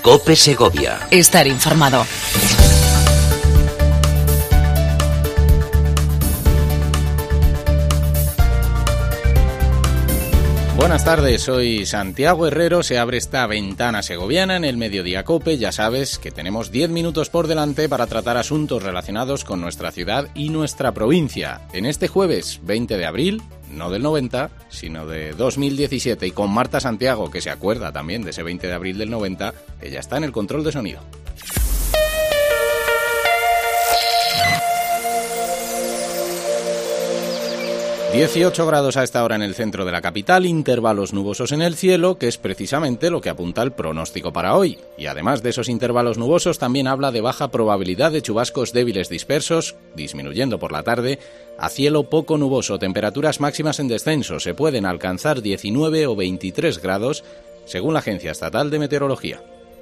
COPE Segovia. Estar informado. Buenas tardes, soy Santiago Herrero. Se abre esta ventana segoviana en el Mediodía COPE. Ya sabes que tenemos 10 minutos por delante para tratar asuntos relacionados con nuestra ciudad y nuestra provincia. En este jueves 20 de abril, no del 90, sino de 2017, y con Marta Santiago, que se acuerda también de ese 20 de abril del 90, ella está en el control de sonido. ...18 grados a esta hora en el centro de la capital, intervalos nubosos en el cielo, que es precisamente lo que apunta el pronóstico para hoy. Y además de esos intervalos nubosos, también habla de baja probabilidad de chubascos débiles dispersos, disminuyendo por la tarde, a cielo poco nuboso, temperaturas máximas en descenso, se pueden alcanzar 19 o 23 grados, según la Agencia Estatal de Meteorología.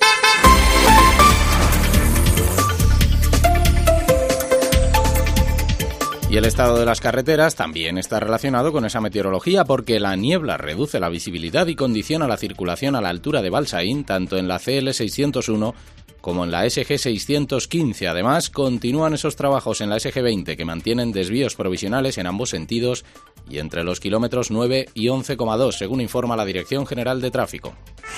Y el estado de las carreteras también está relacionado con esa meteorología, porque la niebla reduce la visibilidad y condiciona la circulación a la altura de Balsaín, tanto en la CL 601 como en la SG 615. Además, continúan esos trabajos en la SG 20 que mantienen desvíos provisionales en ambos sentidos y entre los kilómetros 9 y 11,2, según informa la Dirección General de Tráfico.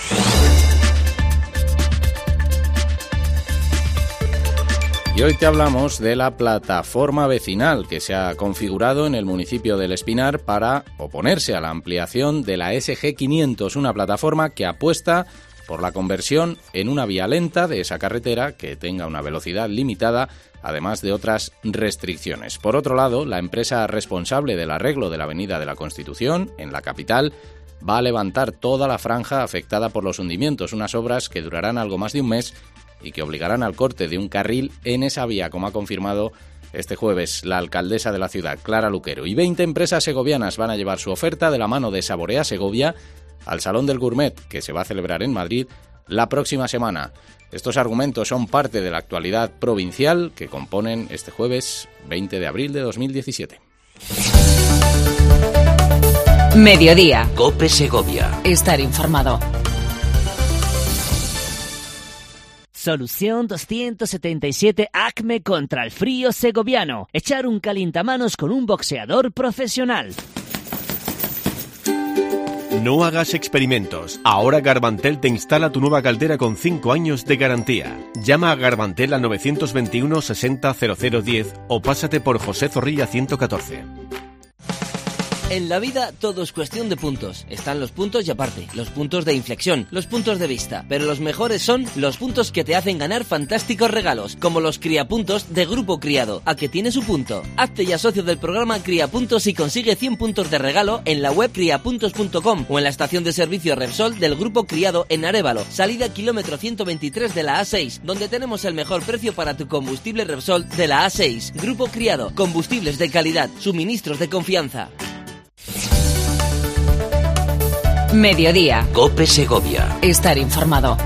Y hoy te hablamos de la plataforma vecinal que se ha configurado en el municipio del Espinar para oponerse a la ampliación de la SG 500, una plataforma que apuesta por la conversión en una vía lenta de esa carretera que tenga una velocidad limitada, además de otras restricciones. Por otro lado, la empresa responsable del arreglo de la Avenida de la Constitución, en la capital, va a levantar toda la franja afectada por los hundimientos, unas obras que durarán algo más de un mes y que obligarán al corte de un carril en esa vía, como ha confirmado este jueves la alcaldesa de la ciudad, Clara Luquero. Y 20 empresas segovianas van a llevar su oferta de la mano de Saborea Segovia al Salón del Gourmet, que se va a celebrar en Madrid la próxima semana. Estos argumentos son parte de la actualidad provincial que componen este jueves 20 de abril de 2017. Mediodía. COPE Segovia. Estar informado. Solución 277 Acme contra el frío segoviano. Echar un calientamanos con un boxeador profesional. No hagas experimentos. Ahora Garbantel te instala tu nueva caldera con 5 años de garantía. Llama a Garbantel al 921 60 0010 o pásate por José Zorrilla 114. En la vida todo es cuestión de puntos. Están los puntos y aparte, los puntos de inflexión, los puntos de vista. Pero los mejores son los puntos que te hacen ganar fantásticos regalos, como los Criapuntos de Grupo Criado. ¿A que tiene su punto? Hazte ya socio del programa Criapuntos y consigue 100 puntos de regalo en la web criapuntos.com o en la estación de servicio Repsol del Grupo Criado en Arévalo, salida kilómetro 123 de la A6, donde tenemos el mejor precio para tu combustible Repsol de la A6. Grupo Criado, combustibles de calidad, suministros de confianza. Mediodía. COPE Segovia. Estar informado.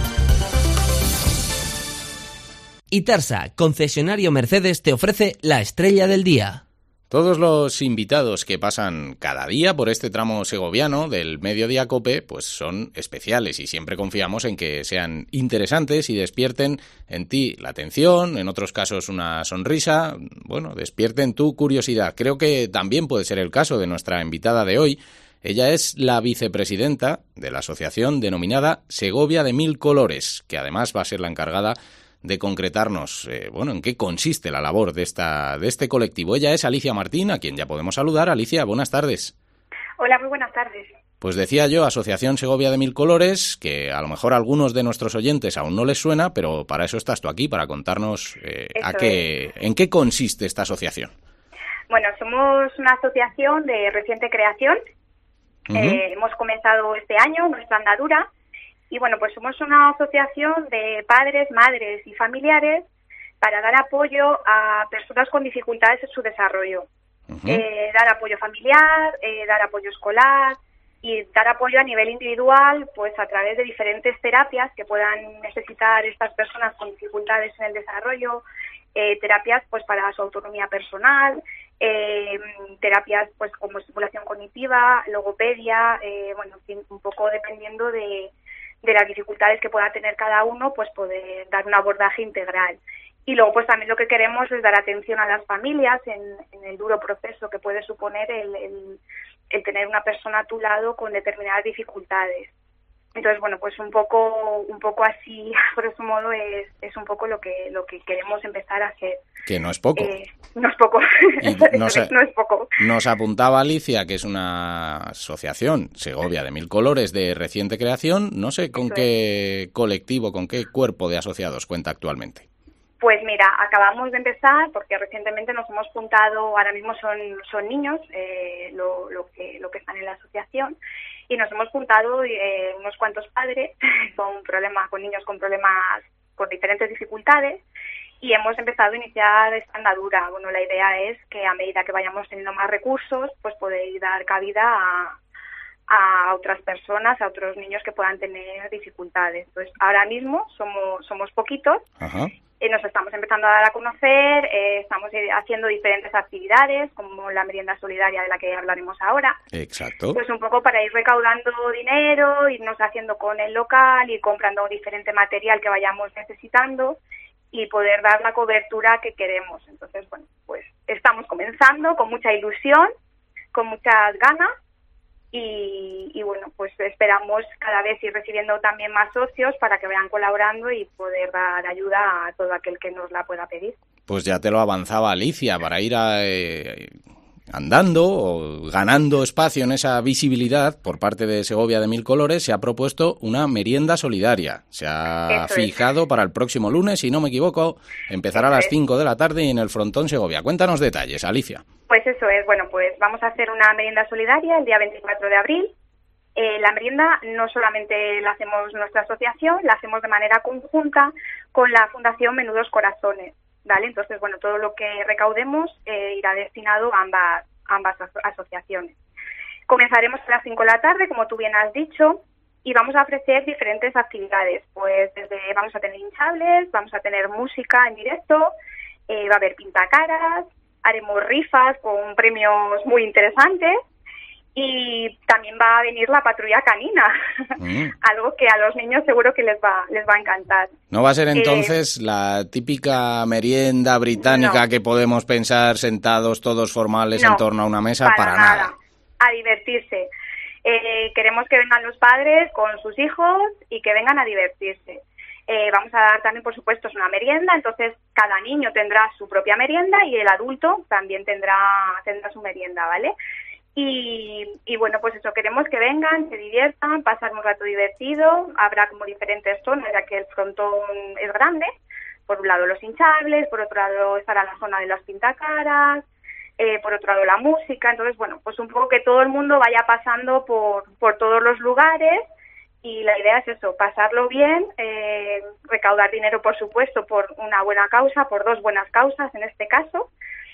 Itarsa, concesionario Mercedes, te ofrece la estrella del día. Todos los invitados que pasan cada día por este tramo segoviano del Mediodía COPE pues son especiales y siempre confiamos en que sean interesantes y despierten en ti la atención, en otros casos una sonrisa, bueno, despierten tu curiosidad. Creo que también puede ser el caso de nuestra invitada de hoy. Ella es la vicepresidenta de la asociación denominada Segovia de Mil Colores, que además va a ser la encargada de concretarnos, en qué consiste la labor de este colectivo. Ella es Alicia Martín, a quien ya podemos saludar. Alicia, buenas tardes. Hola, muy buenas tardes. Pues decía yo, Asociación Segovia de Mil Colores, que a lo mejor a algunos de nuestros oyentes aún no les suena, pero para eso estás tú aquí, para contarnos en qué consiste esta asociación. Bueno, somos una asociación de reciente creación. Hemos comenzado este año nuestra andadura y bueno, pues somos una asociación de padres, madres y familiares para dar apoyo a personas con dificultades en su desarrollo. Dar apoyo familiar, dar apoyo escolar y dar apoyo a nivel individual, pues a través de diferentes terapias que puedan necesitar estas personas con dificultades en el desarrollo, terapias pues para su autonomía personal, terapias pues como estimulación cognitiva, logopedia, un poco dependiendo de las dificultades que pueda tener cada uno, pues poder dar un abordaje integral. Y luego pues también lo que queremos es dar atención a las familias en el duro proceso que puede suponer el tener una persona a tu lado con determinadas dificultades. Entonces, bueno, pues un poco así, por ese modo, es un poco lo que queremos empezar a hacer. Que no es poco. No es poco. No es poco. Nos apuntaba Alicia, que es una asociación, Segovia de 1000 Colores, de reciente creación. No sé con qué colectivo, con qué cuerpo de asociados cuenta actualmente. Pues mira, acabamos de empezar porque recientemente nos hemos juntado, ahora mismo son niños lo que están en la asociación, y nos hemos juntado unos cuantos padres con niños con problemas, con diferentes dificultades, y hemos empezado a iniciar esta andadura. Bueno, la idea es que a medida que vayamos teniendo más recursos, pues poder dar cabida a otras personas, a otros niños que puedan tener dificultades. Entonces, ahora mismo somos poquitos. Ajá. Nos estamos empezando a dar a conocer, estamos haciendo diferentes actividades, como la merienda solidaria de la que hablaremos ahora. Exacto. Pues un poco para ir recaudando dinero, irnos haciendo con el local, ir comprando diferente material que vayamos necesitando y poder dar la cobertura que queremos. Entonces, bueno, pues estamos comenzando con mucha ilusión, con muchas ganas. Y bueno, pues esperamos cada vez ir recibiendo también más socios para que vayan colaborando y poder dar ayuda a todo aquel que nos la pueda pedir. Pues ya te lo avanzaba Alicia, para ir andando o ganando espacio en esa visibilidad por parte de Segovia de 1000 Colores, se ha propuesto una merienda solidaria. Se ha fijado para el próximo lunes, si no me equivoco, empezará a las 5 de la tarde y en el Frontón Segovia. Cuéntanos detalles, Alicia. Pues eso es, bueno, pues vamos a hacer una merienda solidaria el día 24 de abril. La merienda no solamente la hacemos nuestra asociación, la hacemos de manera conjunta con la Fundación Menudos Corazones, ¿vale? Entonces, bueno, todo lo que recaudemos irá destinado a ambas asociaciones. Comenzaremos a las 5 de la tarde, como tú bien has dicho, y vamos a ofrecer diferentes actividades. Pues vamos a tener hinchables, vamos a tener música en directo, va a haber pintacaras, haremos rifas con premios muy interesantes y también va a venir la patrulla canina, algo que a los niños seguro que les va a encantar. ¿No va a ser entonces la típica merienda británica que podemos pensar sentados todos formales en torno a una mesa? Para nada. A divertirse. Queremos que vengan los padres con sus hijos y que vengan a divertirse. Vamos a dar también, por supuesto, es una merienda, entonces cada niño tendrá su propia merienda y el adulto también tendrá su merienda, ¿vale? Y bueno, pues eso, queremos que vengan, se diviertan, pasar un rato divertido. Habrá como diferentes zonas, ya que el frontón es grande. Por un lado los hinchables, por otro lado estará la zona de las pintacaras, por otro lado la música. Entonces, bueno, pues un poco que todo el mundo vaya pasando por todos los lugares. Y la idea es eso, pasarlo bien, recaudar dinero, por supuesto, por una buena causa, por dos buenas causas en este caso.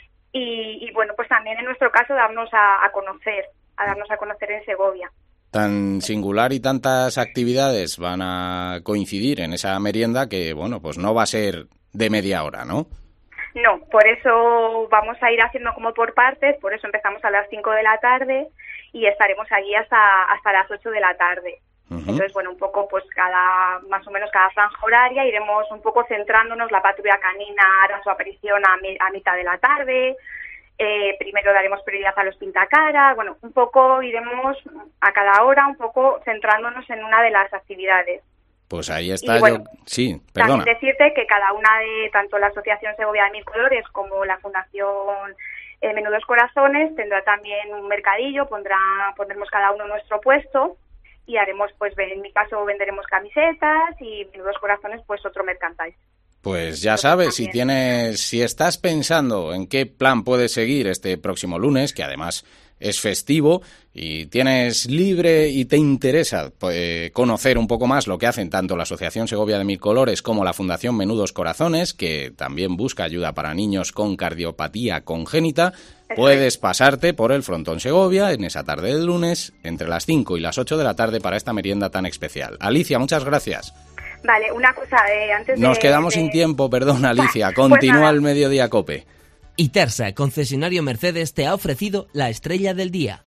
Y bueno, pues también en nuestro caso darnos a conocer en Segovia. Tan singular y tantas actividades van a coincidir en esa merienda que, bueno, pues no va a ser de media hora, ¿no? No, por eso vamos a ir haciendo como por partes, por eso empezamos a las 5 de la tarde y estaremos allí hasta las 8 de la tarde. Entonces, bueno, un poco, pues más o menos cada franja horaria iremos un poco centrándonos. La patrulla canina hará su aparición a mitad de la tarde. Primero daremos prioridad a los pintacaras. Bueno, un poco iremos a cada hora, un poco centrándonos en una de las actividades. Pues ahí está. Y bueno, sí, perdona. También decirte que cada una de, tanto la Asociación Segovia de 1000 Colores como la Fundación Menudos Corazones, tendrá también un mercadillo, pondremos cada uno nuestro puesto. Y haremos, pues en mi caso venderemos camisetas y Menudos Corazones, pues otro merchandise. Pues ya sabes, si estás pensando en qué plan puedes seguir este próximo lunes, que además es festivo, y tienes libre y te interesa conocer un poco más lo que hacen tanto la Asociación Segovia de 1000 Colores como la Fundación Menudos Corazones, que también busca ayuda para niños con cardiopatía congénita, puedes pasarte por el Frontón Segovia en esa tarde del lunes entre las 5 y las 8 de la tarde para esta merienda tan especial. Alicia, muchas gracias. Vale, una cosa, antes Nos quedamos sin tiempo, perdón, Alicia. Continúa pues el Mediodía Cope. Itersa, concesionario Mercedes, te ha ofrecido la estrella del día.